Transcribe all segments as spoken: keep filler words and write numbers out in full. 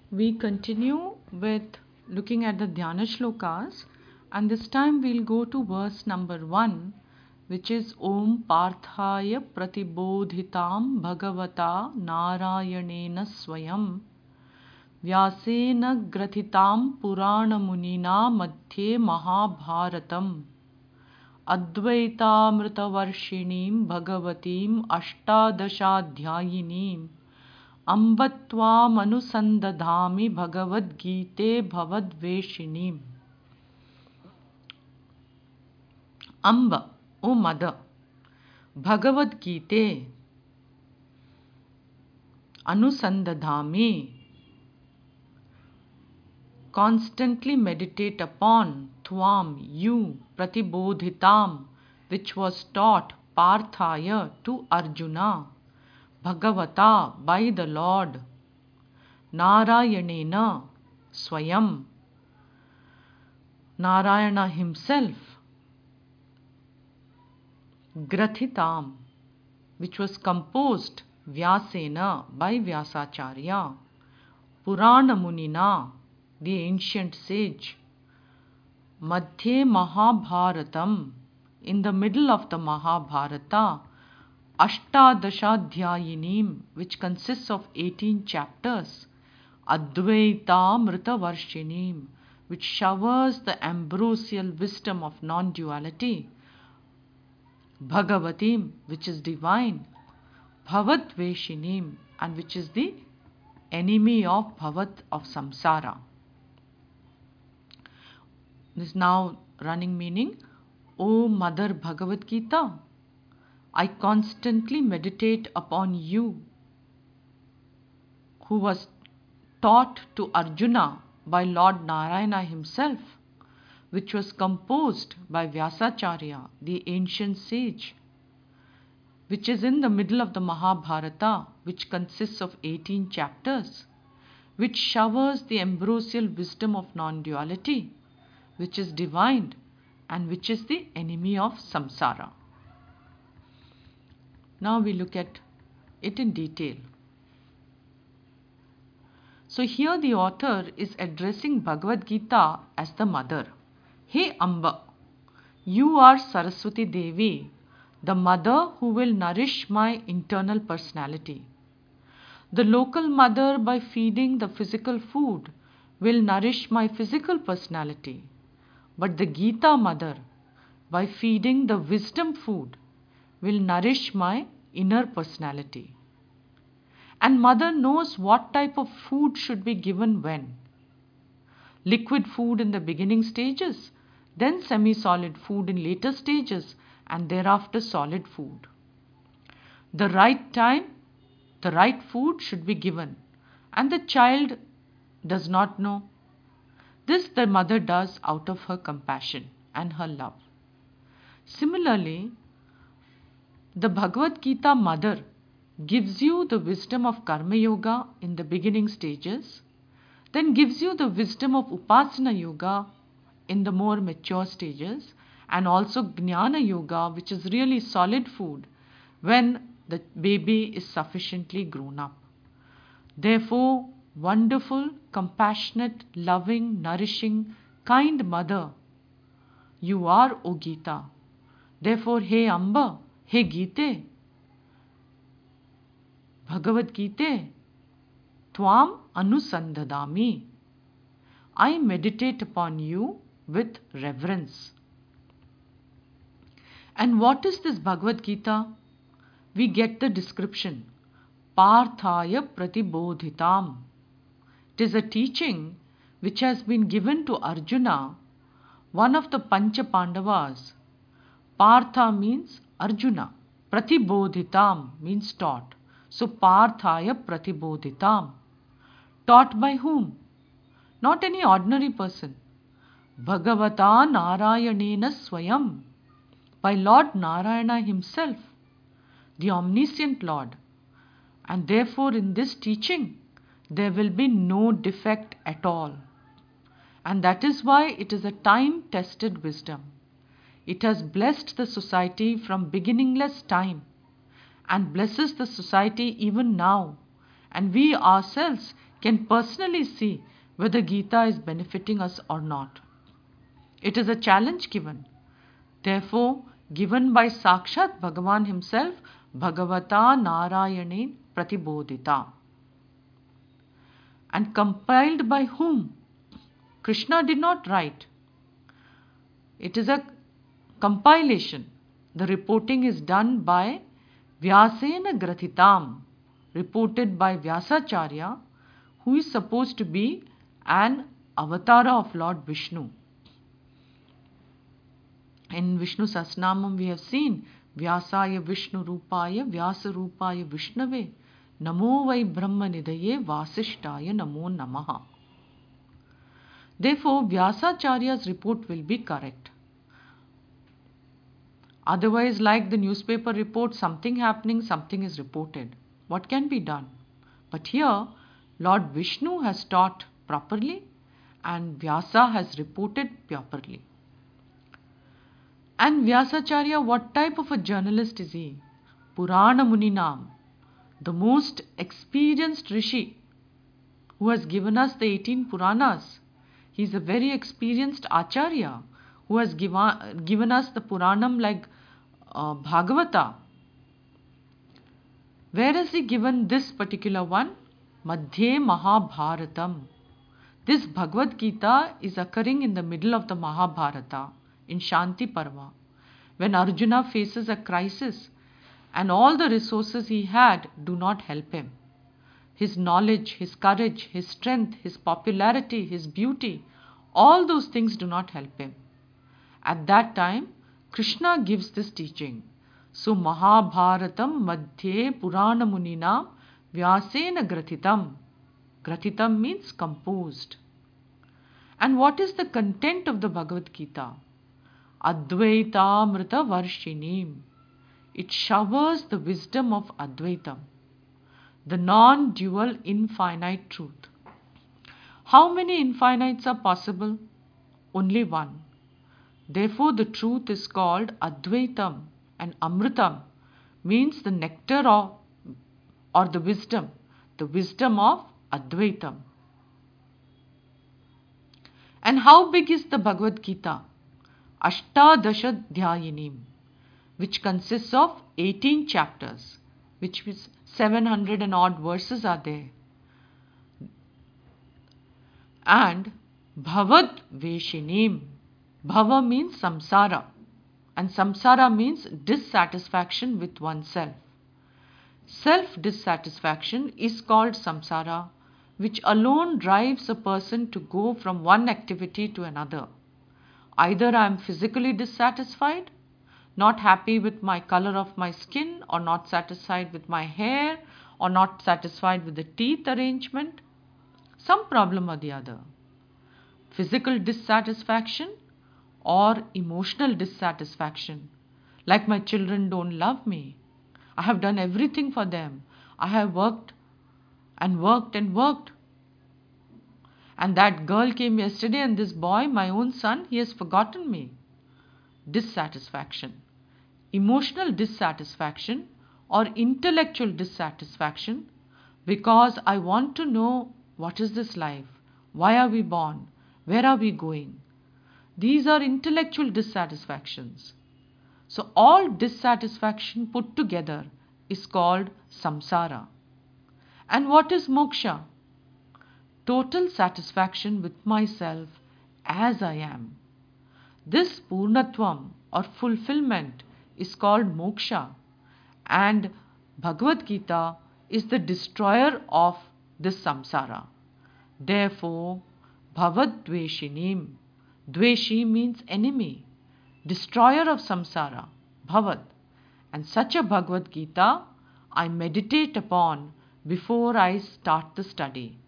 We continue with looking at the Dhyana shlokas, and this time we'll go to verse number one, which is Om Parthaya Pratibodhitam Bhagavata Narayanena Swayam Vyasena Grathitam Purana Munina Madhye Mahabharatam Advaitamritavarshiniim Bhagavatim Ashtadashadhyayinim Ambatvamanusandadhami Bhagavad Gite Bhavadveshinim. Amba, O Mother, Bhagavad Gite, Anusandadhami, constantly meditate upon, Tvam, you, Pratibodhitam, which was taught, Parthaya, to Arjuna, Bhagavata, by the Lord, Narayanena, Swayam, Narayana himself, Grathitam, which was composed, Vyasena, by Vyasacharya, Purana Munina, the ancient sage, Madhye Mahabharatam, in the middle of the Mahabharata, Ashtadashadhyayinim, which consists of eighteen chapters, Advaitamritavarshinim, which showers the ambrosial wisdom of non-duality, Bhagavatim, which is divine, Bhavadveshinim, and which is the enemy of Bhavat, of samsara. This now running meaning, O Mother Bhagavad Gita, I constantly meditate upon you, who was taught to Arjuna by Lord Narayana himself, which was composed by Vyasacharya, the ancient sage, which is in the middle of the Mahabharata, which consists of eighteen chapters, which showers the ambrosial wisdom of non-duality, which is divine, and which is the enemy of samsara. Now we look at it in detail. So here the author is addressing Bhagavad Gita as the mother. Hey Amba, you are Saraswati Devi, the mother who will nourish my internal personality. The local mother, by feeding the physical food, will nourish my physical personality. But the Gita mother, by feeding the wisdom food, will nourish my inner personality. And mother knows what type of food should be given when. Liquid food in the beginning stages, then semi-solid food in later stages, and thereafter solid food. The right time, the right food should be given, and the child does not know. This the mother does out of her compassion and her love. Similarly, the Bhagavad Gita mother gives you the wisdom of Karma Yoga in the beginning stages, then gives you the wisdom of Upasana Yoga in the more mature stages, and also Jnana Yoga, which is really solid food, when the baby is sufficiently grown up. Therefore, wonderful, compassionate, loving, nourishing, kind mother, you are, O Gita. Therefore, hey Amba, hey Gite, Bhagavad Gita, Tvam Anusandadami, I meditate upon you with reverence. And what is this Bhagavad Gita? We get the description, Parthaya Pratibodhitam. It is a teaching which has been given to Arjuna, one of the Pancha Pandavas. Partha means Arjuna, Pratibodhitam means taught. So Parthaya Pratibodhitam. Taught by whom? Not any ordinary person. Bhagavata Narayanena Swayam. By Lord Narayana himself, the omniscient Lord. And therefore in this teaching, there will be no defect at all. And that is why it is a time-tested wisdom. It has blessed the society from beginningless time and blesses the society even now. And we ourselves can personally see whether Gita is benefiting us or not. It is a challenge given, therefore given by Sakshat Bhagavan himself, Bhagavata Narayanen Pratibodhita. And compiled by whom? Krishna did not write. It is a compilation. The reporting is done by Vyasena Grathitam, reported by Vyasacharya, who is supposed to be an avatar of Lord Vishnu. In Vishnu Sahasranamam we have seen Vyasaya Vishnu Rupaya Vyasa Rupaya Vishnave Namo Vai Brahma Nidaye Vasishtaya Namo Namaha. Therefore, Vyasacharya's report will be correct. Otherwise, like the newspaper report, something happening, something is reported. What can be done? But here, Lord Vishnu has taught properly and Vyasa has reported properly. And Vyasacharya, what type of a journalist is he? Purana Muninam, the most experienced Rishi who has given us the eighteen Puranas. He is a very experienced Acharya who has given, given us the Puranam like uh, Bhagavata. Where has he given this particular one? Madhye Mahabharatam. This Bhagavad Gita is occurring in the middle of the Mahabharata in Shanti Parva, when Arjuna faces a crisis and all the resources he had do not help him. His knowledge, his courage, his strength, his popularity, his beauty, all those things do not help him. At that time, Krishna gives this teaching. So Mahabharatam Madhye Purana Munina Vyasena Grathitam. Grathitam means composed. And what is the content of the Bhagavad Gita? Advaitamrita Varshinim. It showers the wisdom of Advaitam, the non-dual infinite truth. How many infinites are possible? Only one. Therefore, the truth is called Advaitam, and Amritam means the nectar of, or the wisdom, the wisdom of Advaitam. And how big is the Bhagavad Gita? Ashtadasha Dhyayinim, which consists of eighteen chapters, which is seven hundred and odd verses are there. And Bhavad Veshinim. Bhava means samsara, and samsara means dissatisfaction with oneself. Self-dissatisfaction is called samsara, which alone drives a person to go from one activity to another. Either I am physically dissatisfied, not happy with my color of my skin, or not satisfied with my hair, or not satisfied with the teeth arrangement, some problem or the other. Physical dissatisfaction or emotional dissatisfaction, like my children don't love me. I have done everything for them. I have worked and worked and worked. And that girl came yesterday and this boy, my own son, he has forgotten me. Dissatisfaction. Emotional dissatisfaction or intellectual dissatisfaction, because I want to know what is this life? Why are we born? Where are we going? These are intellectual dissatisfactions. So all dissatisfaction put together is called samsara. And what is moksha? Total satisfaction with myself as I am. This purnatvam or fulfillment is called moksha, and Bhagavad Gita is the destroyer of this samsara. Therefore, Bhavad Dveshinim. Dveshi means enemy, destroyer of samsara, Bhavad. And such a Bhagavad Gita I meditate upon before I start the study.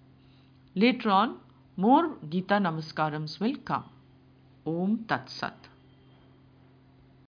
Later on, more Gita Namaskarams will come. Om Tat Sat.